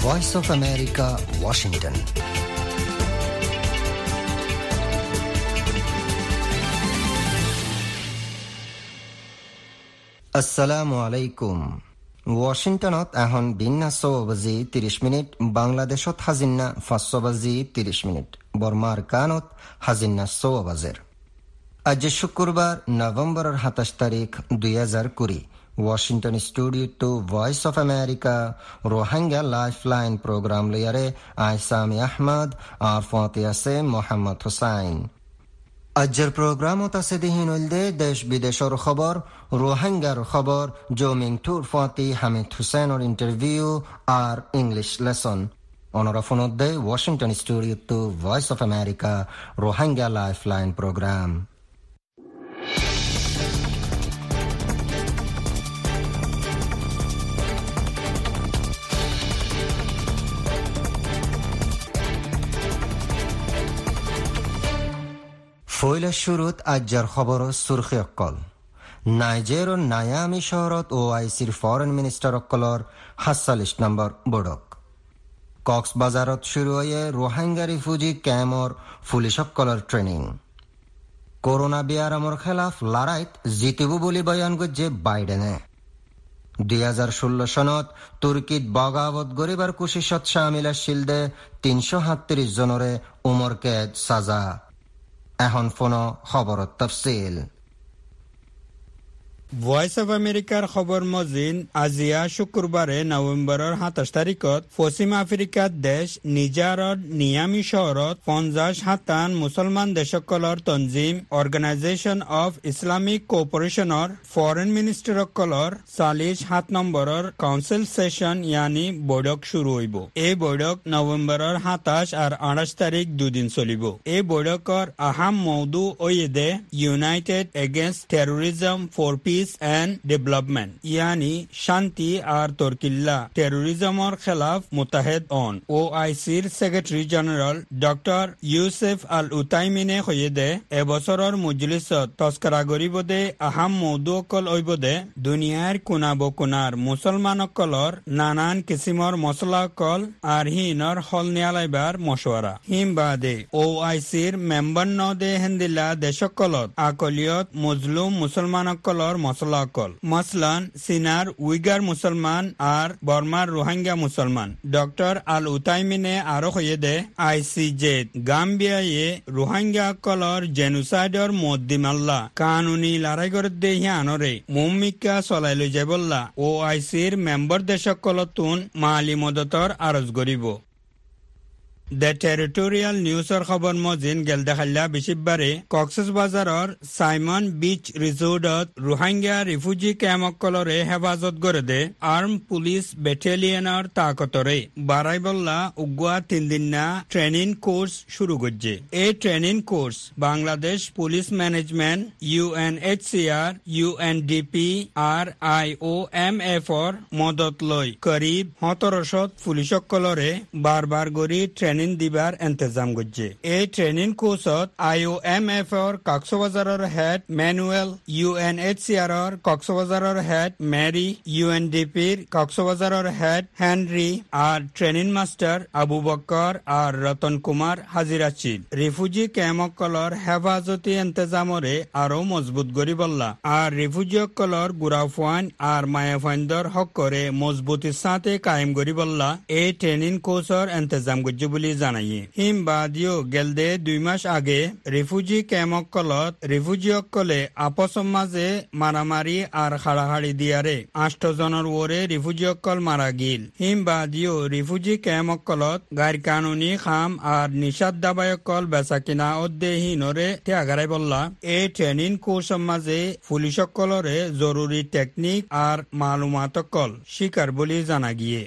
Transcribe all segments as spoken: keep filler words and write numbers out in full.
Voice of America, Washington. আসসালামু আলাইকুম। ওয়াশিংটনত এখন বিন্না ছয় বাজি ত্ৰিশ মিনিট, বাংলাদেশত হাজিন্না পাঁচ বাজি ত্ৰিশ মিনিট, বর্মার কানত হাজিন্না ছয় বাজের। আজ শুক্রবার নভেম্বরের সাতাশ তারিখ দুই হাজার কুড়ি। Washington studio to voice of America Rohingya life line program লিয়ারে আইসামি আহমদ আর ফাতে আছে মোহাম্মদ হুসাইন। আজের প্রোগ্রামত আছে দিহিন উলদে দেশ বিদেশের খবর, রোহিঙ্গার খবর, জমিং টুর ফাতি হামিদ হুসেনের ইন্টারভিউ আর ইংলিশ লেসন। অনরা ফোনত দে Washington studio to voice of America Rohingya life line programme. ফৈলা শুরুত আজ্জার খবর সুরখি অক্কল। নাইজেরিয়ার নায়ামি শহরত ও আইসির ফরেন মিনিস্টার অক্কলর সাতচল্লিশ নম্বর বৈঠক। কক্সবাজারত শুরু হয়ে রোহিঙ্গা রিফিউজি ক্যাম্পর পুলিশ অক্কলর ট্রেনিং। করোনা বিয়ারামর খেলাফ লড়াইত জিতিব বলি বয়ান করছে বাইডেনে। দুই হাজার ষোলো সনত তুর্কিত বগাবত গরিবার কুশিসত শামিলা শিলদে তিনশো সাতত্রিশ জনরে উমর কেদ সাজা। এখন ফোন খবরত তফসিল। ভয়েস অফ আমেরিকার খবর মজিন আজিয়া শুক্রবারে নভেম্বরের সাতাশ তারিখত পশ্চিম আফ্রিকার দেশ নিজারর নিয়ামি শহরত পঞ্চাশ হাতান মুসলমান দেশসকলৰ তঞ্জিম অর্গানাইজেশন অফ ইসলামিক কোঅপারেশনৰ ফরেন মিনিষ্টাৰসকলৰ চাল্লিশ সাত নম্বৰৰ কাউন্সিল সেশন ইয়ানি বৈঠক শুরু হইব। এই বৈঠক নভেম্বরের সাতাশ আর আঠাশ তারিখ দুদিন চলিব। এই বৈঠকৰ আহাম মৌদু ওয়েদে united against terrorism for peace and development यानी शांति और तोरकिल्ला टेररिज्मर खिलाफ मुत्तहद ऑन। O I C secretary general doctor Yusuf Al उताइमिने खयदे এবছৰৰ মজলিসত তস্করা গরিবদে আহাম মৌদুকল ওইবদে দুনিয়ার কোনা বকুনার মুসলমানকলর নানান কিসিমর মশলাকল আর হিনর হল নিয়ালাইবার মশওয়ারা হিম বাদে ও আই সির মেম্বার নদে হেন্দিলা দেশকলত আকলিয়ত মজলুম মুসলমানকলর মশলাকল মসলান সিনার উইগার মুসলমান আর বর্মার রোহিঙ্গা মুসলমান। ডক্টর আল উতাইমিনে আরো কয়েদে আইসিজে গাম্বিয়ায়ে রোহিঙ্গা কলর জেনুসাইডর মদ্দিমাল্লা কানুনি লড়াই করে দেহিয়ানরে মুম্মিকা চলাইলৈ যাবল্লা ও আইসির মেম্বার দেশকলতুন মালি মদতর আরজ করিব। দ্য টেরিটোরিয়াল নিউজৰ খবৰ মজিন গেল দেখাল্লা বিশিববাৰে কক্সবাজাৰৰ সাইমন বিচ রিসোর্টত রোহিঙ্গা রিফিউজি ক্যাম্পসকলরে হেফাজত করে দে আর্ম পুলিশ বেটালিয়নের তাকতরে বারাইবল্লা উগুয়া তিনদিনা ট্রেনিং কোর্স শুরু করছে। এই training course Bangladesh police management UNHCR UNDP আর আইওএমএফর মদত লই করিব সতেরোশত পুলিশসকলরে বারবার গড়ি ট্রেনিং দিবার ইন্তজাম করছে। এই ট্রেনিং কোর্সত আইওএমএফর কক্সবাজারের হেড ম্যানুয়েল, ইউএনএইচসিআর কক্সবাজারের হেড মেরি, ইউএনডিপির কক্সবাজারের হেড হেনরি আর ট্রেনিং মাস্টার আবু বকর আর রতন কুমার হাজির আছিল। রিফিউজি ক্যাম্পসকলর হেফাজতি ইন্তজামরে আরো মজবুত করি বললা আর রিফিউজিসকলর গুড়াফোয়ান আর মায়াফাইন্দর হক করে মজবুতির সাথে কায়েম করি বললা এই ট্রেনিং কোর্সর ইন্তজাম করছে বলে জানাইয়ে। হিম বাদিও গেলদে দুই মাস আগে রিফিউজি ক্যাম্পসকলত রিফিউজিসকলে আপসৰ মাঝে মারামারি আর হাড়াহাড়ি দিয়ারে আষ্ট জনের ওরে রিফিউজিসকল মারা গিল। হিম বাদিও রিফিউজি ক্যাম্পসকলত গাইর কানুনি খাম আর নিষাদ দাবায়কল বেচা কিনা অধ্যহীনরে ত্যাগারাই বললা এই ট্রেনিং কোর্সৰ মাঝে পুলিশসকলরে জরুরি টেকনিক আর মালুমাতকল শিকার বলে জানা গিয়ে।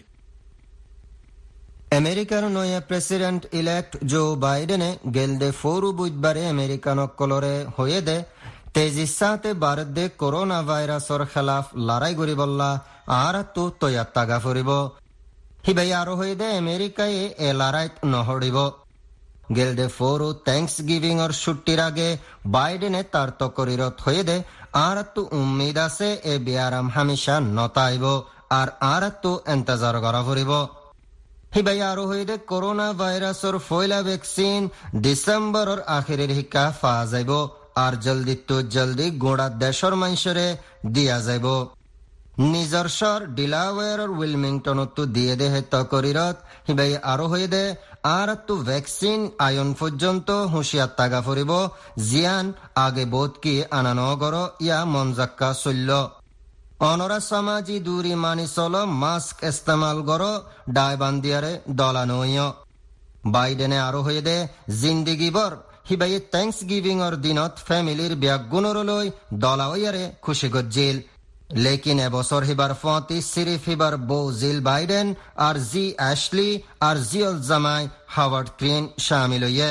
আমেরিকার নয়া প্রেসিডেন্ট ইলেক্ট জো বাইডেনে গেলদে ফোরু বুধবারে আমেরিকানসকলরে হয়ে দে তেজির সাথে ভারত দে করোনা ভাইরাসর খেলাফ লড়াই করি বললা আর তো তৈয়ার তাগা ফুরিব। হিবাই আরো হয়ে দে আমেরিকায় এ লড়াইত নহরিব। গেলদে ফোরু থ্যাংকস গিভিং অর ছুটির আগে বাইডেনে তার তকরিরত হয়ে দে আর তো উম্মিদ আছে এ বিয়ারাম হামেশা নতাইব আর আর তো এন্তজার করা ফুরিব। হিবাই আরো হইদে করোনা ভাইরাসর ফয়লা ভ্যাকসিন ডিসেম্বরের আখেরের হিক্কা ফা যাইব আর জলদি তো জলদি গোড়া দেশর মানুষরে দিয়া যাইব। নিজর শহর ডিলাওয়ার উইলমিংটনত দিয়ে দে হেত করিরত হিবাই আরো হয়ে দে আর তো ভ্যাকসিন আয়ন পর্যন্ত হুঁশিয়ার তাগা ফুরিব জিয়ান আগে বোধ কি আনানো গর ইয়া মনজাক্কা চল্য অনরা সমাজি দূরি মানি চল মাস্ক ইস্তেমাল গর ডাই বান্দিয়ারে দলানয়। বাইডেনে আরো হয়ে দে জিন্দিগিবর হিবাই থ্যাংকস গিভিং অর দিনত ফ্যামিলির ব্যাগুণরলৈ দলাওয়ারে খুশি গজ্জিল। লেকিন এবছর হিবার ফতি সিরিফ হিবার বো জিল বাইডেন আর জি অ্যাশলি আর জিয়ল জামাই হাওয়ার্ড ক্রিন শামিল হইয়ে।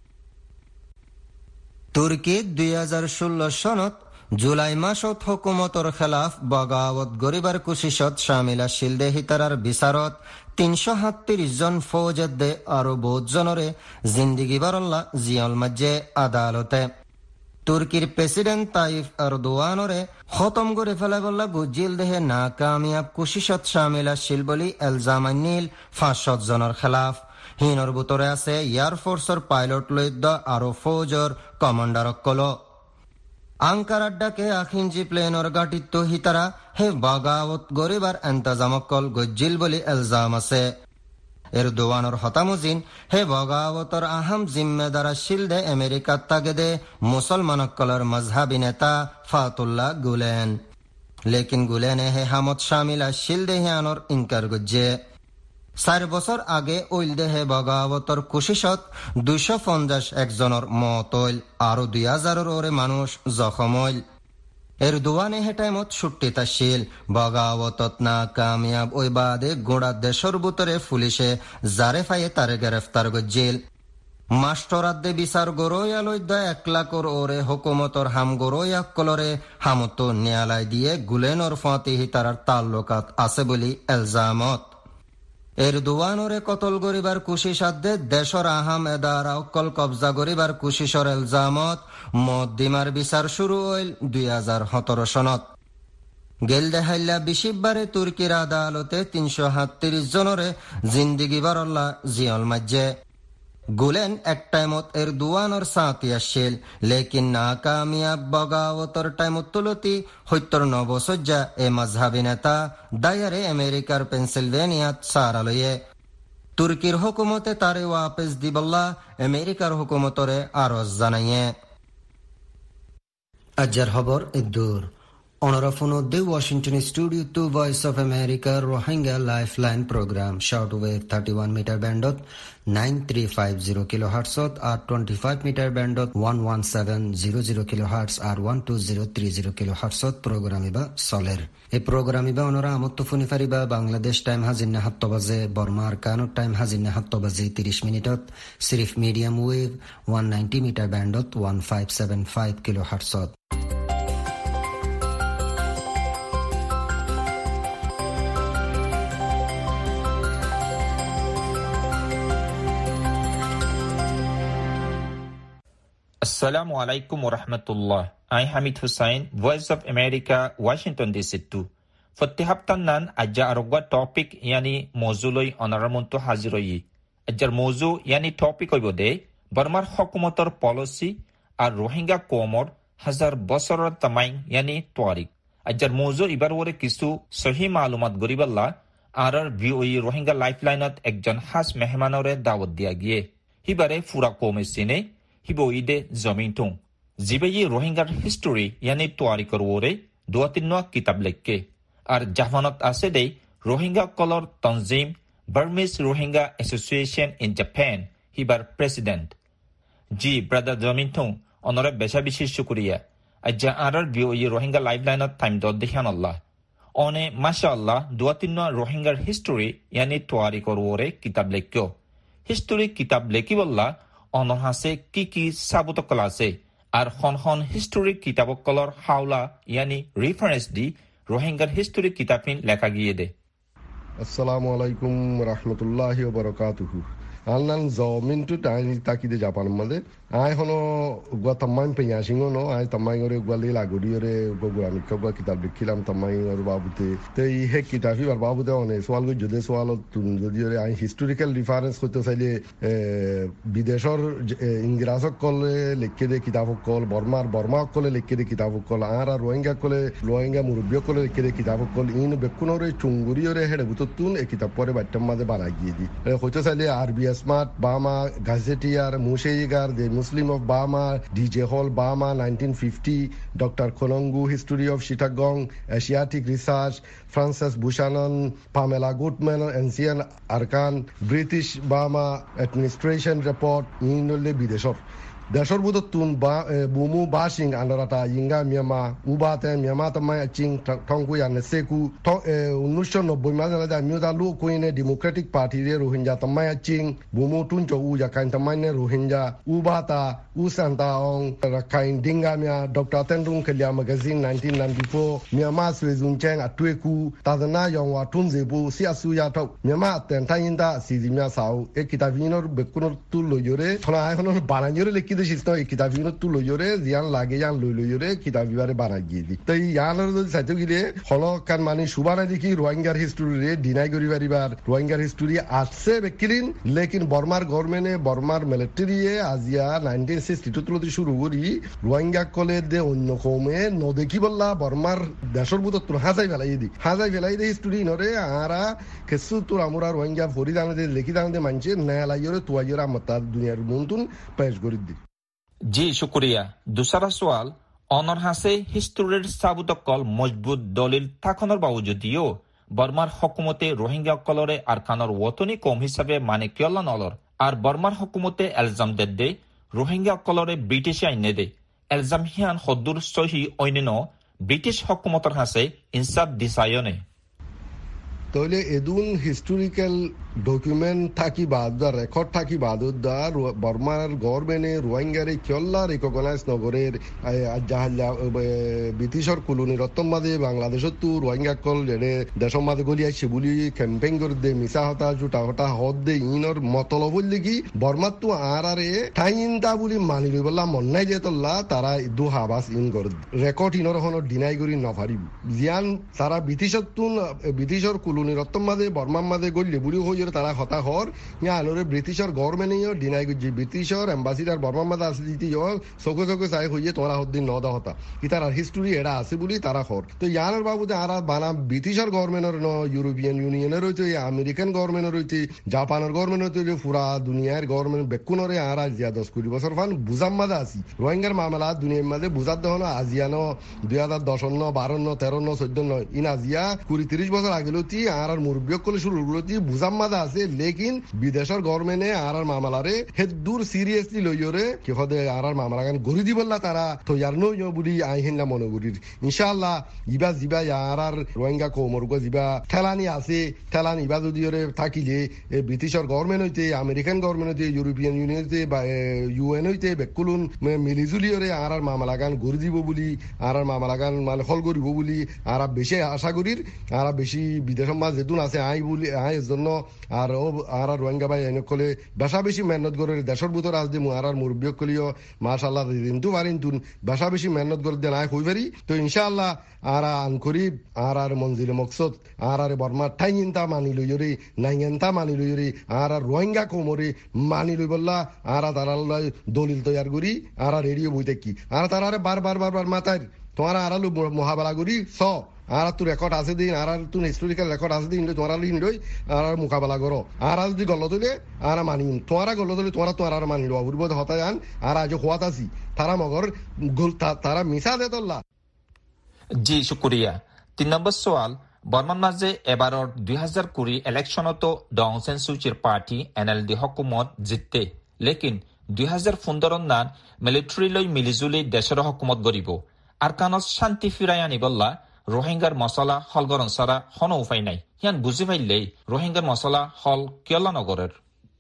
তুর্কি দুই হাজার ষোলো সনত জুলাই মাসত হুকুমতর খেলাফ বগাওত গরিবার কুশিসত শামিল আসিল দে হিতারার বিচারত তিনশো সাতত্রিশ জন ফৌজত দে আরো বহুত জনরে জিন্দিগি বারল্লা জিয়ল মাঝে আদালতে। তুর্কির প্রেসিডেন্ট তাইফ এরদোয়ানরে খতম করে ফেলা বললা গুজিল দেহে না কামিয়াব কুশিসত শামিল আসিল বলি এলজাম আনিল পাঁচশত জনের খেলাফ। হিনর ভিতরে আছে এয়ারফোর্সর পাইলট লৈদ্য আরো ফৌজর কমান্ডার কল। আঙ্কারার ডাকে আখিনজি প্লেনর গাটিত হিতারা হে বাগাওত গরিবার এন্তজামকল গজ্জিল বলি এলজাম আছে। এরদোয়ানর হতামুজিন হে বগাওতর আহম জিম্মেদার শিলদে আমেরিকার তাগেদে মুসলমানকলর মজহাবি নেতা ফাতুল্লাহ গুলেন। লেকিন গুলেনে হে হামদ শামিলা শিলদে হিয়ানর ইনকার গজ্জে। চার বছর আগে ওইলদে হে বগাওতর কুশিসত দুইশো পঞ্চাশ একজনের মত হইল আরো দুই হাজারের ওরে মানুষ জখম হইল। এরদোয়ানে হে টাইমত ছুট্টি তাশিল বগাওতত না কামিয়াব ওই বাদে গোড়া দেশর ভিতরে পুলিশে জারে ফাইয়ে তারে গ্রেফতার গজ্জিল। মাস্টরাদ্দে বিচার গরইয়া লইদ্য এক লাখর ওরে হুকুমতর হাম গরইয়া কলরে হামত ন্যায়ালয় দিয়ে গুলেনর ফাঁতি হিতারার তাল্লুকাত আছে বলি এলজামত। এরদোয়ানরে কতল গরিবার কুশি সাধ্যে দেশর আহাম এদারা অকল কবজা গরিবার কুশিসর এলজামত মদ্দিমার বিচার শুরু হইল দুই হাজার সতেরো সনত। গেল দেহাইল্লা বিশিববারে তুর্কির আদালতে তিনশো সাতত্রিশ জনরে জিন্দিগি বারল্লা জিয়ল মাঝে। গুলেন এক টাইমত এরদোয়ানর সাঁতি আসছিল লেকিন না কামিয়াব বগাওতর টাইমত তুলতি সত্তর নবসজ্জা এ মজহাবি নেতা দায়ারে আমেরিকার পেনসিলভেনিয়াত সারালয়ে। তুর্কির হুকুমতে তারে ওয়াপেস দিবল্লা আমেরিকার হুকুমতরে আরজ জানাইয়ে। আজ্জার খবর ইদ্দুর অনরাফুনউদ্দি Washington studio to voice of America Rohingya lifeline programme short wave thirty one metre ব্যান্ডত নাইন থ্রি ফাইভ জিরো কিলো হার্টসত আর টোয়েন্টি ফাইভ মিটার ব্যান্ডত one one seven zero zero kilohertz আর one two zero three zero কিলো হার্টসত প্রোগ্রামিবা চলের। এই প্রোগ্রামিবা অনরা আমত্ত ফুনি ফারিবা বাংলাদেশ টাইম হাজিন্না সাত বাজে বর্মার কানত টাইম হাজিন্না সাত বাজে তিরিশ মিনিটত সিরিফ medium wave one ninety metre ব্যান্ডত ওয়ান ফাইভ সেভেন ফাইভ কিলো হার্টসত। Assalamu alaikum wa rahmatullah. I Hamid Hussain, Voice of America, Washington D C two. Fotti haptan nan ajja arogwa topic yani mozuloi onaramonto hajiroyi. Ajjar mozu yani topic oibode Burmar hukumator policy ar Rohingya komor hazar bosoror tamain yani twarik. Ajjar mozu ibar wore kisu sahi malumat goriballa arar V O E Rohingya lifeline-ot ekjon has mehmanore dawat dia giye. Hibare fura kome sine হিবো ইদে জমিন টুং জিবে ই রোহিঙ্গার history ইয়ানি Tiwari করওরে দুয়াতিন কিতাব লেখকে আর জাপানত আছে দে রোহিঙ্গা কলর তনজিম Burmese Rohingya association in Japan হিবার প্রেসিডেন্ট জি ব্রাদার জমিন টুং অনরে বেশা বিশেষ শুকরিয়া আজ্জা আরার বিও ই রোহিঙ্গা লাইফলাইনত টাইম দদ দেখান আল্লাহ অনে মাশাআল্লাহ দুয়াতিন রোহিঙ্গার হিস্টোরি ইয়ানি তোয়ারি করওরে কিতাব লেখকে হিস্টোরি কিতাব লেখি বললা অনর হাসে কি কি সাবুতকল আছে আর খন খন হিস্টোরিক কিতাবকলর হাওলা ইয়ানি রেফারেন্স দি রোহিঙ্গার হিস্টোরিক কিতাবিন লেখা গিয়ে দে। আসসালামু আলাইকুম রাহমাতুল্লাহি ওয়া বারাকাতুহু। আলনান জমিনটু টাই তাকিদে জাপান মধ্যে আই হনো গুয়া তাম্মাই পেয়া সিংহ নো আই তাম্মাই করে গুয়ালি লাগুরি ওরে গুয়া আমি কবা কিতাব লিখিলাম তাম্মাই ওর বাবুতে তো এই হে কিতাবি আর বাবুতে অনেক সোয়াল গো যদি সোয়াল যদি ওরে আই হিস্টোরিক্যাল রেফারেন্স করতে চাইলে বিদেশর ইংরাজক কলে লিখে দে কিতাব কল বর্মার বর্মা কলে লিখে দে কিতাব কল আর আর রোহিঙ্গা কলে রোহিঙ্গা মুরব্বী কলে লিখে দে কিতাব কল ইন বেকুনরে চুঙ্গুরি ওরে হেডে বুততুন এই কিতাব পরে বাট্টাম মাঝে বানাই গিয়ে দি হইতে চাইলে আরবি স্মার্ট বামা গাজেটিয়ার মুশেইগার দে Muslim of Burma, D J Hall Burma, nineteen fifty, Doctor Konongu, History of Chittagong, Asiatic Research, Frances Buchanan, Pamela Goodman, Ancient Arkan, British Burma Administration Report, Inole Bideshor. দেশর বুধ তুন বুমু বাসিং আন্ডারাটা ইঙ্গা মিয়ামা উবাতে মিয়ামা তামাই চিং ঠংকু ইয়ানে সেকু উনিশশো নব্বই মাঝে আমিও দালু কুইনে ডেমোক্রেটিক পার্টি রে রোহিঙ্গা তামাই চিং বুমু টুন চৌ উজা কাইন তামাই নে রোহিঙ্গা উবাতা উসান্তা অং রাখাইন ডিঙ্গা মিয়া ডক্টর তেন্ডুং খেলিয়া ম্যাগাজিন নাইনটিন নাইনটি ফোর মিয়ামা সুয়েজুন চেং আটুয়েকু তাদনা ইয়ং ওয়া টুন জেবু সিয়াসু ইয়াটাও মিয়ামা তেন্টাইনদা সিজিমিয়া সাউ এ কিতাবিনর বেকুনর তুল লইরে থনা আইহনর বানাইরে লেকি দেশিস নয় কিতাবিনো তুল লইরে জিয়ান লাগে ইয়ান লই লইরে কিতাবিবারে বানাই গিয়ে দি তো ইয়ানর যদি চাইতে গিয়ে হল কান মানে সুবানা দেখি রোহিঙ্গার হিস্টোরি রে ডিনাই করি পারিবার রোহিঙ্গার হিস্টোরি আসছে বেকিরিন লেকিন বর্মার গভর্নমেন্টে বর্মার মিলিটারি আজিয়া নাইনটিন সিক্সটি টু তুলতে শুরু করি রোহিঙ্গা কলে দে অন্য কমে নদেখি বললা বর্মার দেশর বুত তোর হাজাই ফেলাই দি হাজাই ফেলাই দে হিস্টোরি নরে আরা কেসু তোর আমরা রোহিঙ্গা ফরি দানে লেখি দানে মানছে নেলাইরে তুয়াইরে আমতা দুনিয়ার মন্তুন পেশ করি দি জি শুক্রিয়া দুসরা সওয়াল অনর হাসে হিস্টোরির সাবুতকল মজবুত দলিল থাকনের বাবজুদিও বর্মার হকুমতে রোহিঙ্গা কলরে আর খানর ওতনি কম হিসাবে মানে কিয়লা নলর আর বর্মার হকুমতে এলজাম দেদে রোহিঙ্গা কলরে ব্রিটিশ আইনে দে এলজাম হিয়ান হদ্দুর সহি অইনেন ব্রিটিশ হকুমতর হাসে ইনসাফ দিসায়নে তাহলে এদুন হিস্টোরিক্যাল ডকুমেন্ট থাকি বাদ রেকর্ড থাকি বাদ বর্মার গভর্নমেন্টে রোহিঙ্গারে কিয়ল্লা রিকগনাইজ নগরের ব্রিটিশর কুলুনি রত্তম মাদে বাংলাদেশত তো রোহিঙ্গা কল যেনে দেশম মাদে গলি আসছে বলি ক্যাম্পেইন করে দে মিশা হতা জুটা হতা হদ দে ইনর মতলব হইলে কি বর্মার তো আর আরে ঠাইনতা বলি মানি লই বললা মন নাই যে তল্লা তারা দু হাবাস ইন করে রেকর্ড ইনর হন ডিনাই করি নফারিব জিয়ান সারা ব্রিটিশর তুন ব্রিটিশর কুলুনি রত্তম মাদে বর্মার মাদে গলি বুড়ি হই তারা হতা হর ইয়া আলোরে ব্রিটিশর গভর্নমেন্টে ডিনাই করছে ব্রিটিশর এম্বাসিডার বর্মার মাদে আছে দিতে চোখে চোখে চাই হইয়ে তোমরা হদ্দিন ন দা হতা ই তার হিস্টোরি এরা আছে বলি তারা হর তো ইয়ানোর বাবুতে আর বানা ব্রিটিশর গভর্নমেন্টের ন ইউরোপিয়ান ইউনিয়নের হইতে আমেরিকান গভর্নমেন্টের হইতে জাপানের গভর্নমেন্ট হইতে পুরা দুনিয়ার গভর্নমেন্ট বেকুনরে আর আজিয়া দশ কুড়ি বছর ফান বুঝাম মাদে আছি রোহিঙ্গার মামলা দুনিয়ার মাঝে বুঝার দেহ না আজিয়ানো দুই হাজার দশন্ন বারন্ন তেরন্ন চোদ্দন্ন ইন আজিয়া কুড়ি তিরিশ বছর আগেলতি আর আর মুরব্বী করলে শুরু করলতি বুঝাম মাদে আছে লেকিন বিদেশের গভর্নমেন্টে আর আর মামলারে হে দূর সিরিয়াসলি লইরে কি হদে আর আর মামলা গান গড়ি দি বললা তারা তো ইয়ার নই বুড়ি আইহিনলা মনে করির ইনশাআল্লাহ ইবা জিবা আর আর রোহিঙ্গা কৌমর্গ জিবা ঠেলানি আছে ঠেলানি ইবা যদি ওরে থাকিলে ব্রিটিশর গভর্নমেন্ট হইতে আমেরিকান গভর্নমেন্ট হইতে ইউরোপিয়ান ইউনিয়ন হইতে বা ইউএন হইতে বেকুলুন মিলিজুলি ওরে আর আর মামলা গান গড়ি দিব বলি আর আর মামলা গান মানে হল করিব বলি আর বেশি আশা করির আর বেশি বিদেশের মাঝ যেতুন আছে আই বলি আই জন্য আর আর রোহিঙ্গা ভাই এনে কলে বেশা বেশি মেহনত করে দেশের ভিতর আজ দিমু আর আর মুরব্বী কলিও মাশাআল্লাহ দিনতু পারিন তুন বেশা বেশি মেহনত করে দেন আই হই পারি তো ইনশাআল্লাহ আর আন করি আর আর মঞ্জিলে মকসদ আর আর বর্মা ঠাইনতা মানি লইরে নাইনতা মানি লইরে আর আর রোহিঙ্গা কোমরে মানি লই বললা আর তারা দলিল তৈয়ার করি আর রেডিও বইতে কি আর তারা বার বার বার বার মাথায় তোমার আড়ালু মহাবালা করি স আর তুই রেকর্ড আছে দিন আর তুই হিস্টোরিক্যাল রেকর্ড আছে দিন তোমার লিন লই আর মোকাবেলা করো আর যদি গল্ল তুলে আর মানি তোমারা গল্ল তুলে তোমারা তো আর মানি লো বুড়বো হতা যান আর আজ হওয়াত আছি তারা মগর তারা মিশা দে তোল্লা জি শুক্রিয়া তিন নম্বর সওয়াল বর্মান মাঝে এবারর দুই হাজার কুড়ি ইলেকশনত ডং সেন সুচির পার্টি এনএলডি হকুমত জিততে লেকিন দুই হাজার পনেরো নান মিলিটারি লই মিলিজুলি দেশের হকুমত গরিব আর কানত শান্তি ফিরাই আনি বললা রোহিঙ্গার মশলা হলগরন সারা হন উপায় নাই হিয়ান বুঝি পাইলেই রোহিঙ্গার মশলা হল কিয়লা নগরের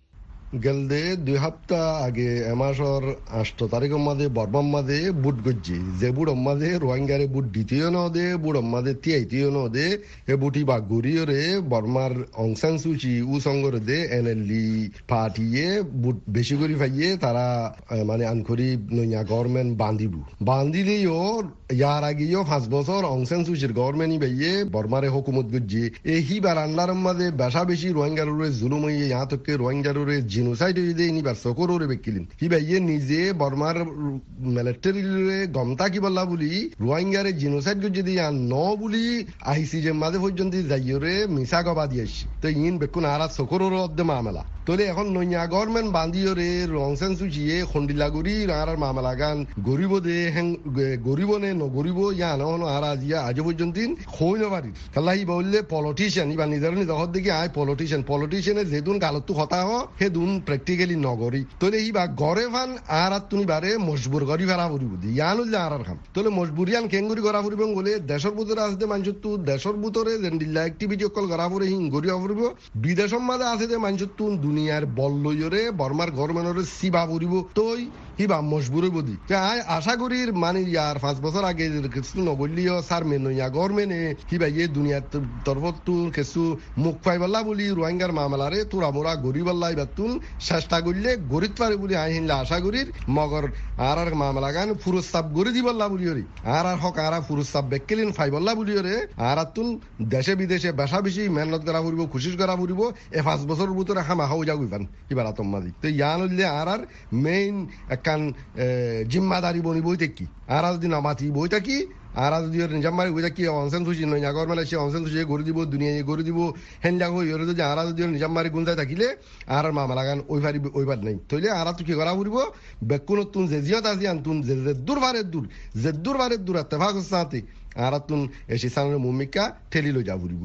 গেলদে দুই সপ্তাহ আগে এমাসর আষ্ট তারিখের মাঝে বর্মার মাঝে বুট গজ্জি যে বুট মাঝে রোহিঙ্গারে বুট দ্বিতীয় ন দে বুট মাঝে তিয়াইতীয় ন দে এ বুটি বা গড়িয়রে বর্মার অংসান সুচি উ সঙ্গর দে এন এল ডি পার্টিয়ে বুট বেশি করে পাইয়ে তারা মানে আনকরি নইয়া গভর্নমেন্ট বান্ধিব বান্ধিলেও ইয়ার আগেও পাঁচ বছর অংসান সুচির গভর্নমেন্টই বাইয়ে বর্মারে হুকুমত গজ্জি এই হিবার আন্ডার মাঝে বেশা বেশি রোহিঙ্গারে জুলুম হইয়ে ইহা থেকে রোহিঙ্গারে জিনোসাইড হয়ে দিয়ে নিবার সকরে বেকিলেন কি ভাইয়ে নিজে বর্মার মিলিটারি গমতা কি বললা বলি রোহিঙ্গারে জিনোসাইড যদি ন বলি আহিছি যে মাঝে পর্যন্ত যাইরে মিশা গবা দিয়েছি তো ইন বেকুন আর সকরের অর্ধে মামলা তোলে এখন নইয়া গভর্নমেন্ট বান্ধিয়রে রংসেন সুচিয়ে খন্ডিলাগুড়ি আর মামলা গান গরিব দে হেং গরিব নে ন গরিব ইয়া ন আর আজিয়া আজ পর্যন্ত খই নবারি কাল্লাহি বললে পলিটিশিয়ান ইবা নিজের নিজের দিকে আয় পলিটিশিয়ান পলিটিশিয়ানে যেদুন গালতো হতা হ হে দুন প্র্যাকটিক্যালি নগরী তোলে ইবা গড়ে ফান আর তুমি বারে মজবুর করি ফেরা ফুরিব দি ইয়ান উল্লে আর খাম তোলে মজবুরিয়ান কেঙ্গুরি করা ফুরিব বলে দেশের ভিতরে আসতে মানুষ তো দেশের ভিতরে জেন্ডিল্লা অ্যাক্টিভিটি অকল করা ফুরে হিং গড়ি ফুরিব বিদেশের মাঝে আছে যে মানুষ তো দুনিয়ার বল লইরে বর্মার গভর্নমেন্টের সিবা ফুরিব তই হিবা মজবুরি বদি আয় আশা করি মানে ইয়ার পাঁচ বছর আগে কিছু নবলিও সার মেন ইয়া গভর্নমেন্টে হিবা ইয়ে দুনিয়ার তরফত তো কিছু মুখ পাইবাল্লা বলি রোহিঙ্গার মামলারে তোরা মোরা গরিবাল্লা এবার তুন চেষ্টা করলে গরিব পারে বলে আই হিনলে আশা করি মগর আর আর মামলা গান ফুরস্তাব গড়ে দিবল্লা বলি ওরে আর আর হক আর ফুরস্তাব বেকেলিন ফাইবল্লা বলি ওরে আর তুন দেশে বিদেশে বেশা বেশি মেহনত করা ফুরিব খুশি করা ফুরিব এ পাঁচ বছরের ভিতরে হামা হাও যাও ইবান এবার আতম মাদি তো ইয়ান হইলে আর আর মেইন কান জিম্মাদারি বনি বইতে কি আর যদি নামাতি বইটা কি আর যদি নিজামারি বইটা কি অনসেন খুশি নয় নাগর মেলা সে অনসেন খুশি গড়ে দিব দুনিয়ায় গড়ে দিব হেনজা হই ওর যদি আর যদি নিজামারি গুন্দায় থাকিলে আর মামলা গান ওই পারি ওইবার নাই তইলে আর তো কি করা ফুরিব বেকুন তুন যে জিয়ত আজি আন তুন যে দূর বারে দূর যে দূর বারে দূর তেফাক সাথে আর তুন এসে সামনে মুমিকা ঠেলিলো যা ফুরিব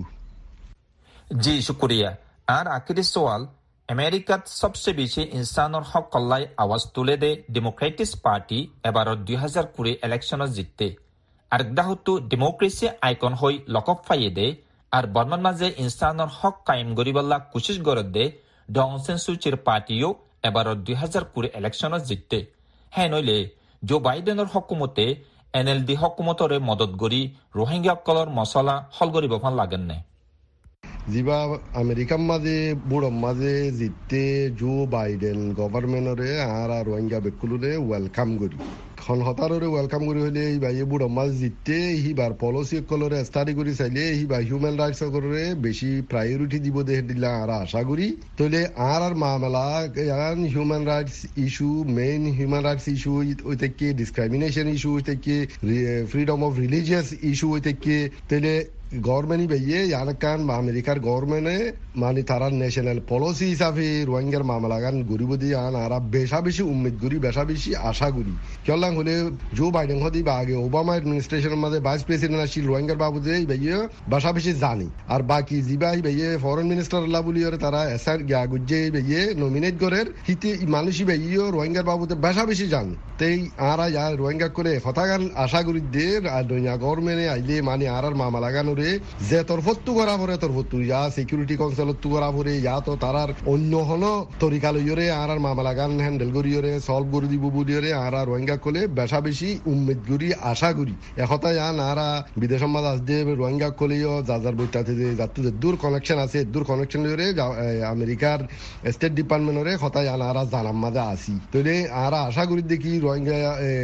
জি শুকরিয়া আর আখিরি সওয়াল আমেরিকাত সবচেয়ে বেশি ইনসানৰ হক কল্লাই আওয়াজ তুলে দে ডেমোক্রেটিক পার্টি এবাৰৰ দুই হাজাৰ কুড়ি ইলেকশনত জিততে আর দাহতো ডেমোক্রেসি আইকন হই লকপ ফাইয়ে দে আর বর্মান মাঝে ইনসানৰ হক কায়েম গরিবল্লা কোশিশ গরত দে ডং সেন সুচির পার্টিও এবাৰৰ দুই হাজাৰ কুড়ি ইলেকশনত জিততে হ্যাঁ নইলে জো বাইডেনের হকুমতে এন এল ডি হকুমতরে মদত গরি রোহিঙ্গাসকলৰ মছলা হল গরিব ফান লাগেন নে যিবা আমেরিকার মাঝে বুড়ম মাঝে জিততে জো বাইডেন গভর্নমেন্টরে আর আর রোহিঙ্গা বেকুলুরে ওয়েলকাম করি খন হতাররে ওয়েলকাম করি হইলে এই ভাই বুড়ম মাঝ জিততে হিবার পলিসি কলরে স্টাডি করি চাইলে হিবা হিউম্যান রাইটস করে বেশি প্রায়োরিটি দিব দে দিলা আর আশা করি তাহলে আর আর মামলা human rights issue main human rights issue ওই থেকে ডিসক্রিমিনেশন ইস্যু ওই থেকে ফ্রিডম অফ রিলিজিয়াস ইস্যু ওই থেকে তাহলে গভর্নমেন্ট ভাইয়ে ইয়ানকান আমেরিকার গভর্নমেন্টে মানে তারা ন্যাশনাল পলিসি হিসাবে রোহিঙ্গার মামলা গান গরিব দিয়ে আন আর বেশা বেশি উম্মিদ করি বেশা বেশি আশা করি কেলাম হলে জো বাইডেন হদি বা আগে ওবামা অ্যাডমিনিস্ট্রেশনের মধ্যে ভাইস প্রেসিডেন্ট আসছিল রোহিঙ্গার বাবুদে ভাইয়ে বেশা বেশি জানি আর বাকি জিবাই ভাইয়ে ফরেন মিনিস্টার আল্লাহ বলি তারা এসআর গিয়া গুজে ভাইয়ে নমিনেট করের হিতে মানুষই ভাইয়ে রোহিঙ্গার বাবুতে বেশা বেশি জানি তাই আর আর রোহিঙ্গা করে কথা গান আশা করি দে আর গভর্নমেন্টে আইলে মানে আর আর মামলা গান যে তরফত্তু করা পরে তরফত্তু ইয়া সিকিউরিটি কাউন্সিলত্তু করা পরে ইয়া তো তারার অন্য হন তরিকা লইরে আর আর মামলা গান হ্যান্ডেল করিয়রে সলভ করে দিব বুলিয়রে আর আর রোহিঙ্গা কলে বেশা বেশি উম্মেদ করি আশা করি একথা ইয়ান আর বিদেশ মাঝ আসতে রোহিঙ্গা কলেও যার বইটাতে যে যাতে দূর কানেকশন আছে দূর কানেকশন লইরে আমেরিকার স্টেট ডিপার্টমেন্টরে কথা ইয়ান আর জানাম মাঝে আসি তাহলে আর আশা করি দেখি রোহিঙ্গা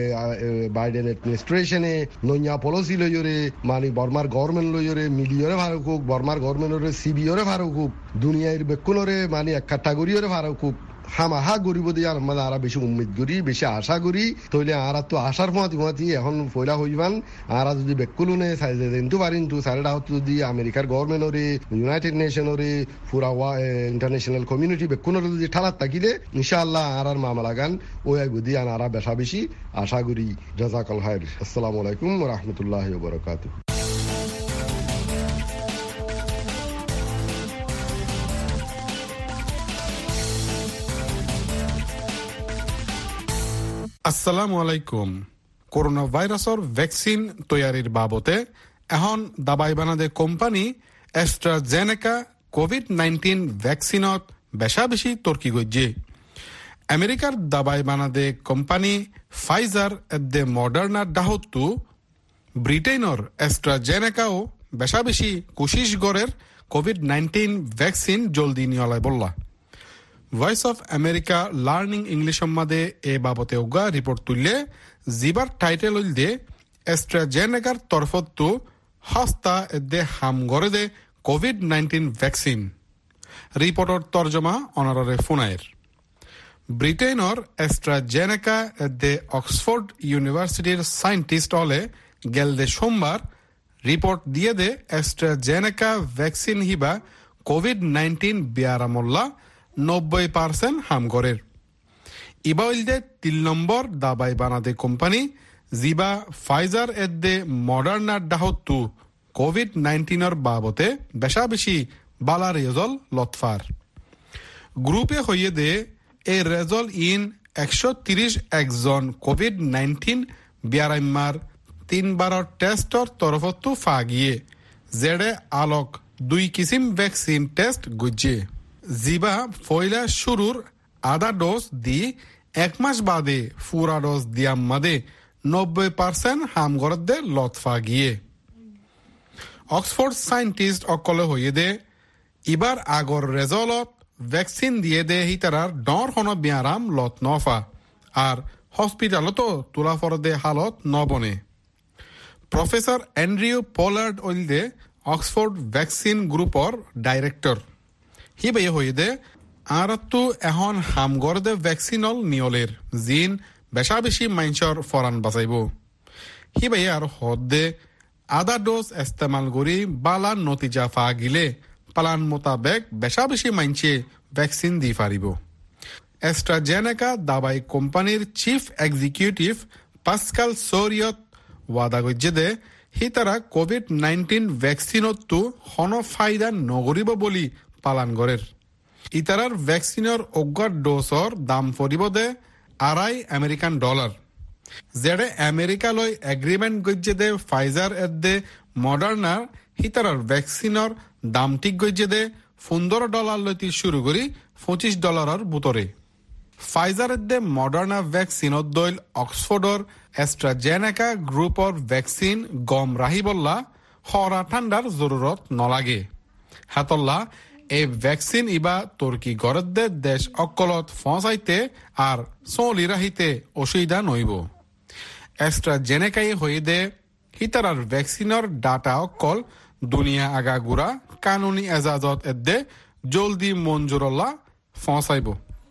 বাইডেন অ্যাডমিনিস্ট্রেশনে নইয়া পলিসি লইরে মানে বর্মার গভর্নমেন্ট লইরে মিলিয়রে ভারক হোক বর্মার গভর্নমেন্টরে সিবিওরে ভারক হোক দুনিয়ার বেকুনরে মানে এক ক্যাটাগরিয়রে ভারক হোক হামাহা গরিব দিয়ে মানে আর বেশি উম্মিদ করি বেশি আশা করি তইলে আর তো আশার মতি মতি এখন ফয়লা হইবান আর যদি বেকুলুনে কিন্তু পারিন তো সারেডা হতো যদি আমেরিকার গভর্নমেন্টরে ইউনাইটেড নেশনরে পুরা ইন্টারন্যাশনাল কমিউনিটি বেকুনরে যদি ঠালাত থাকিলে ইনশাআল্লাহ আর আর মামলা গান ওই বুদ্ধি আর বেশা বেশি আশা করি জাযাকাল খাইর আসসালামু আলাইকুম ওয়া রাহমাতুল্লাহি ওয়া বারাকাতুহু আসসালামু আলাইকুম করোনা ভাইরাসৰ ভ্যাকসিন তৈয়াৰীৰ বাবতে এখন দাবাই বানাদে কোম্পানী এস্ট্ৰাজেনেকা কোভিড নাইনটিন ভ্যাকসিনত বেশা বেশি তর্কি গজ্জে আমেরিকার দাবাই বানাদে কোম্পানি ফাইজার এদ্দে মডার্না ডাহতু ব্রিটেইনর অ্যাস্ট্রাজেনেকাও বেশা বেশি কোশিশ গড়ের কোভিড নাইন্টিন ভ্যাকসিন জলদি নিয়লাই বললা। Voice of America learning English সম্মাদে এ বাবতে উগা রিপোর্ট তুললে জিবার টাইটেল দে অ্যাস্ট্রাজেনেকার তরফতু হস্তা এদ্দে হাম গড়ে দে কোভিড নাইন্টিন ভ্যাকসিন। রিপোর্টর তর্জমা অনারে ফোনায়ের। ব্রিটেইনর অ্যাস্ট্রাজেনেকা এদ্দে অক্সফোর্ড ইউনিভার্সিটির সায়েন্টিস্ট হলে গেলদে সোমবার রিপোর্ট দিয়ে দে অ্যাস্ট্রাজেনেকা ভ্যাকসিন হিবা কোভিড নাইন্টিন বিয়ারামল্লা নব্বই পার্সেন্ট হাম গড়ের। ইবাইলদে তিন নম্বর দাবাই বানাদে কোম্পানি জিবা ফাইজার এদ্দে মডার্না ডাহতু কোভিড নাইন্টিনের বাবতে বেশা বেশি বালা রেজল লতফার। গ্রুপে হইয়ে দে এ রেজল ইন একশো তিরিশ একজন কোভিড নাইন্টিন বিয়ারাইমার তিন বারো টেস্টর তরফতু ফা গিয়ে জেডে আলোক দুই কিসিম ভ্যাকসিন টেস্ট গুজে। জিবা ফয়লা শুরুর আধা ডোজ দি এক মাস বাদে ফুরা ডোজ দিয়াম মাদে নব্বই পার্সেন্ট হাম গড়ে লতফা গিয়ে। অক্সফোর্ড সায়েন্টিস্ট অকলে হইয়ে দে ইবার আগর রেজলত ভ্যাকসিন দিয়ে দে হিতারার ডর হন বিয়ারাম লত নফা আর হসপিটালতো তুলা ফরদে হালত নবনে। প্রফেসর অ্যান্ড্রিউ পোলার্ড ওইলদে অক্সফোর্ড ভ্যাকসিন গ্রুপর ডাইরেক্টর। হি বেয়ে হইয়ে দে আরাত্তু এখন হাম গড়ে দে ভ্যাকসিনল নিয়লের জিন বেশা বেশি মাইনসর ফরান বাঁচাইব। হি বেয়ে আর হদ দে আধা ডোজ ইস্তেমাল করি বালা নতিজা ফা গিলে পালান মোতাবেক বেশা বেশি মাইনছে ভ্যাকসিন দি পারিব। অ্যাস্ট্রাজেনেকা দাবাই কোম্পানির চিফ এক্সিকিউটিভ পাস্কাল সোরিয়ত ওয়াদা গজ্জে দে হি তারা কোভিড নাইন্টিন ভ্যাকসিনতো হন ফায়দা নগরিব বলি পালন গড়ের। ইতারার ভ্যাকসিনের অজ্ঞাত ডোজর দাম পড়িব দে আড়াই আমেরিকান ডলার। যেডে আমেরিকা লই এগ্রিমেন্ট গজ্জে দে ফাইজার এর দে মডার্নার হিতারার ভ্যাকসিনের দাম ঠিক গজ্জে দে পনেরো ডলার লইতে শুরু করি পঁচিশ ডলারের বুতরে। ফাইজার এর দে মডার্না ভ্যাকসিনত দইল অক্সফোর্ডর অ্যাস্ট্রাজেনেকা গ্রুপর ভ্যাকসিন গম রাহি বললা হরা ঠান্ডার জরুরত নলাগে। হাতল্লা এই ভ্যাকসিন ইবা তুর্কি গড়ত দে দেশ অকলত ফসাইতে আর চলি রাহিতে অসুবিধা নইব। অ্যাস্ট্রাজেনেকাই হয়ে দে হিতারার ভ্যাকসিনের ডাটা অকল দুনিয়া আগাগুড়া কানুনি এজাজত এদে জলদি মঞ্জুরল্লা ফসাইব।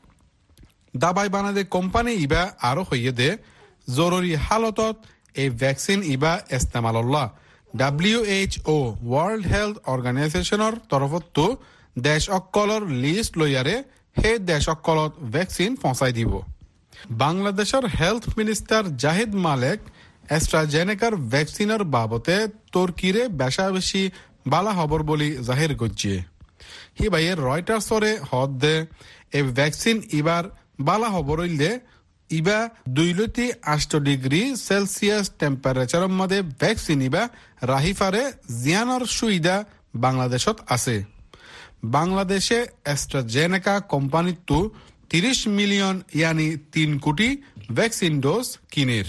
দাবাই বানাদে কোম্পানি ইবা আরো হইয়ে দে জরুরি হালতত এই ভ্যাকসিন ইবা ইস্তেমালল্লা W H O World Health অর্গানাইজেশনের তরফতো দেশ অকলর লিস্ট লইয়ারে হে দেশ অকলত ভ্যাকসিন পৌঁছাই দিব। বাংলাদেশের হেলথ মিনিস্টার জাহিদ মালেক অ্যাস্ট্রাজেনেকার ভ্যাকসিনের বাবতে তুর্কিরে বেশা বেশি বালা হবর বলি জাহির গজ্জে। হি ভাইয়ের রয়টার্সরে হদ দে এই ভ্যাকসিন ইবার বালা হবর হইলে ইবা দুইলতি আষ্ট ডিগ্রি সেলসিয়াস টেম্পারেচারের মধ্যে ভ্যাকসিন ইবা রাহিফারে জিয়ানোর সুবিধা বাংলাদেশত আছে। বাংলাদেশে অ্যাস্ট্রাজেনেকা কোম্পানিতো তিরিশ মিলিয়ন ইয়ানি তিন কোটি ভ্যাকসিন ডোজ কিনের।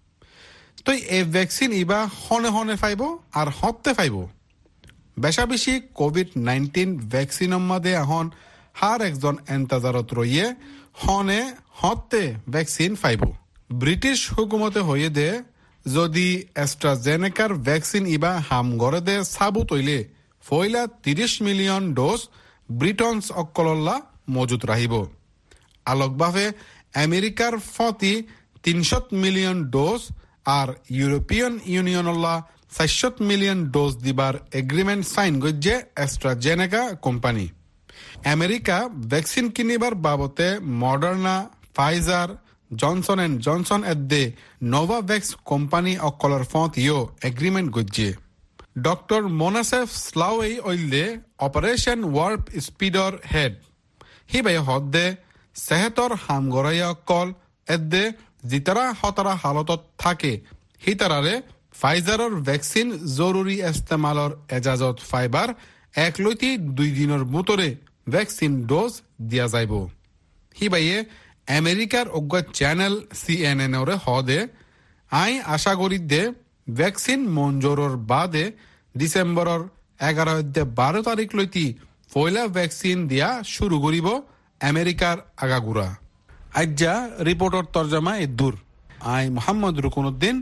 তো এই ভ্যাকসিন ইবা হনে হনে ফাইব আর হতে ফাইব। বেশা বেশি কোভিড নাইন্টিন ভ্যাকসিনের মধ্যে এখন হার একজন এন্তাজারত রইয়ে হনে হতে ভ্যাকসিন ফাইব। ব্রিটিশ হুকুমতে হয়ে দে যদি অ্যাস্ট্রাজেনেকার ভ্যাকসিন ইবা হাম গড়ে দে সাবুত হইলে ফয়লা তিরিশ মিলিয়ন ডোজ ব্রিটনস অকলল্লা মজুত রাহিব। আলোকভাবে আমেরিকার ফতি তিনশত মিলিয়ন ডোজ আর ইউরোপিয়ান ইউনিয়নল্লা চারশত মিলিয়ন ডোজ দিবার এগ্রিমেন্ট সাইন গজ্জে অ্যাস্ট্রাজেনেকা কোম্পানি। আমেরিকা ভ্যাকসিন কিনিবার বাবতে Moderna Pfizer Johnson and Johnson এদ্দে নোভাভ্যাক্স কোম্পানি অকলর ফতিও এগ্রিমেন্ট গজ্জে। ডক্টর মোনাসেফ স্লাওয়েই ওইলদে অপারেশন ওয়ার্প স্পিডর হেড। হি বাই হদ্দে সেহেতর হাম গড়াইয়া অকল এদ্দে জিতারা হতারা হালতত থাকে হিতারারে ফাইজারর ভ্যাকসিন জরুরি ইস্তেমালর এজাজত ফাইবার এক লইতি দুই দিনের ভিতরে ভ্যাকসিন ডোজ দিয়া যাইব। হি বাইয়ে আমেরিকার অজ্ঞ চ্যানেল সিএনএন ওরে হদে আই আশা করি দে ভ্যাকসিন মঞ্জুরর বাদে ডিসেম্বরর এগারো দে বারো তারিখ লইতি পয়লা ভ্যাকসিন দিয়া শুরু করিব আমেরিকার আগাগুড়া। আজ্জা রিপোর্টর তরজমা এদুর আই মোহাম্মদ রুকনউদ্দিন।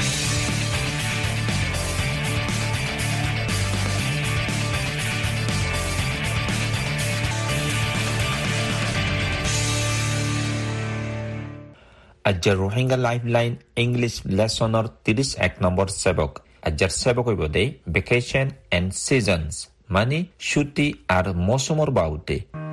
আজ্জার রোহিঙ্গা লাইফলাইন ইংলিশ লেসনৰ ত্ৰিশ এক নম্বৰ সেবক আজ্জার সেবক হইব দে ভেকেশন এন্ড সিজনস মানে ছুটি আর মৌসুমৰ বাউতে।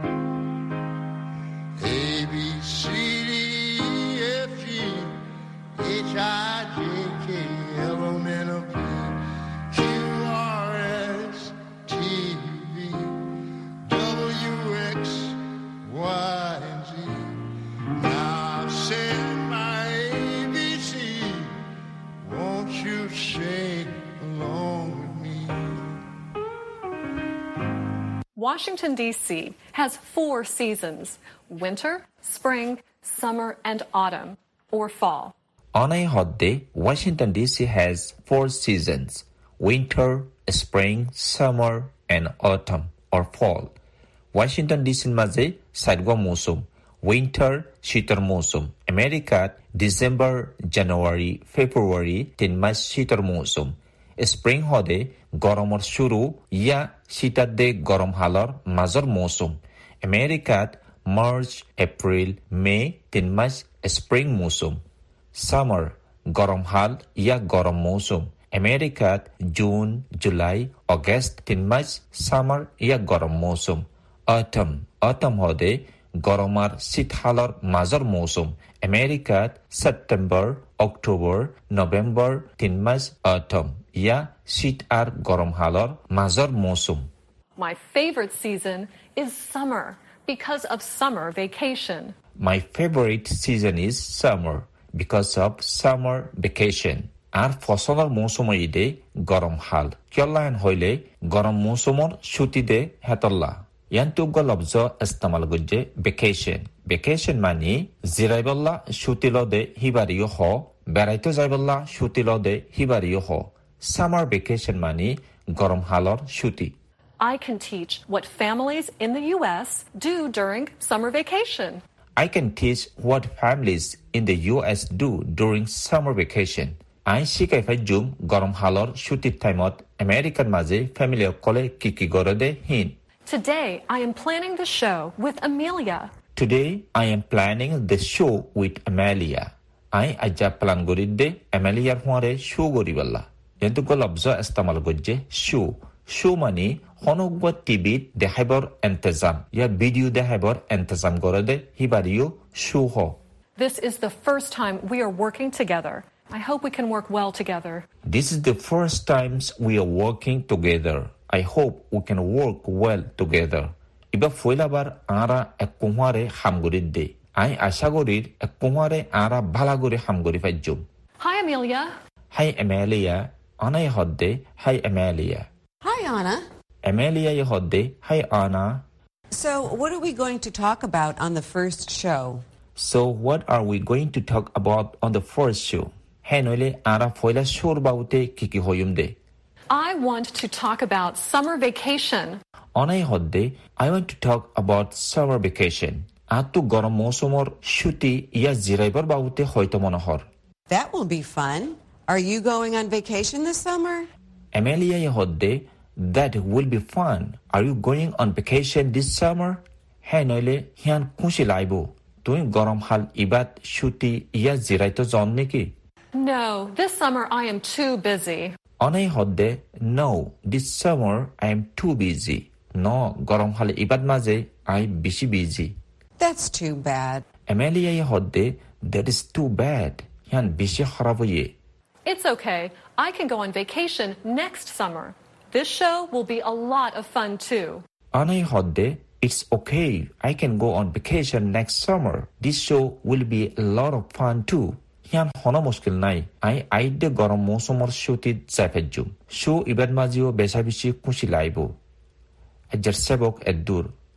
Washington, D C has four seasons: winter, spring, summer, and autumn, or fall. On a hot day, Washington, D C has four seasons: winter, spring, summer, and autumn, or fall. Washington, D C maze saidwa mosum, winter, shitar mosum. America, December, January, February, tin mas shitar mosum. Spring hode গৰমৰ শুরু ইয়া শীতাৰ দে গৰম হালৰ মাজৰ মৌসুম। আমেৰিকাত March, April, মে তিন মাস spring মৌসুম। সামাৰ গৰম হাল ইয়া গৰম মৌসুম। আমেৰিকাত জুন, জুলাই, আগষ্ট তিন মাস সামাৰ ইয়া গৰম মৌসুম। অটম অটম হদে গৰমৰ শীতহালৰ মাজৰ মৌসুম। আমেৰিকাত ছেপ্টেম্বৰ, অক্টোবৰ, নৱেম্বৰ তিন মাস অটম ইয়া শীত আর গরম হালর মাজর মৌসুম। My favorite season is summer because of summer vacation. My favorite season is summer because of summer vacation. আর ফসলের মৌসুম ইদে গরম হাল কিয়লায়ন হইলে গরম মৌসুমর ছুটি দে হেতল্লা। ইয়ান্তুগ লব্জ ইস্তেমাল গুজে ভেকেশন। ভেকেশন মানে জিরাইবল্লা ছুটি লদে হিবারিও হ, বেড়াইতে যাইবল্লা ছুটি লদে হিবারিও হ। Summer vacation money, gorom halor shuti. I can teach what families in the U S do during summer vacation. I can teach what families in the U S do during summer vacation. I shikai fajum gorom halor shuti timeot American maze family kole kiki gorode hin. Today I am planning the show with Amelia. Today I am planning the show with Amelia. I aja plan goridde Amelia huare show goriballa. Yentuko lobzo istamal gojje show. Show mani honogwa টিভিত দেখাইবৰ এন্তেজাম ইয়া video দেখাইবৰ এন্তেজাম কৰদে হিবাৰিও show ho. This is the first time we are working together. I hope we can work well together. This is the first times we are working together. I hope we can work well together. Iba foilabar ara ekkumare hamguridde. Ai ashagorir ekkumare ara balagori hamgori fajjum. Hi Amelia. Hi Amelia. Anna hodde. Hi Amelia. Hi Anna. Amelia hodde. Hi Anna. So what are we going to talk about on the first show? So what are we going to talk about on the first show? Henole ara foila shur baute kiki hoyumde. I want to talk about summer vacation. Anna hodde. I want to talk about summer vacation. Atu gorom mosumor shuti iya jiraibar baute hoyto monohor. That will be fun. Are you going on vacation this summer? Amelia hodde. That will be fun. Are you going on vacation this summer? Henole hian kushi laibo. Tui gorom hal ibat shuti iya jiraito jon neki? No, this summer I am too busy. Anai hodde. No, this summer I am too busy. No, gorom hal ibat maze I bishi busy. That's too bad. Amelia hodde. That is too bad. Hian bishi kharaboye. It's okay. I can go on vacation next summer. This show will be a lot of fun too. Anai hodde. It's okay. I can go on vacation next summer. This show will be a lot of fun too. Hian hono mushkil nai. I aide gorom mosomor shutit zafejum. Show ibad mazio besabishi kushi laibo. Ajar sebok edur.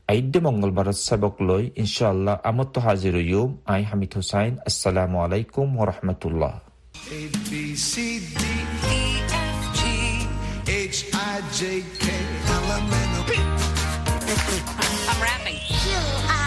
আইডে মঙ্গলবার সাবক লই ইনশাআল্লাহ আমত হাজির হইম আই হামিদ হুসাইন আসসালামু আলাইকুম ওয়া রাহমাতুল্লাহ A B C D E F G H I J K L M N O P I'm rapping.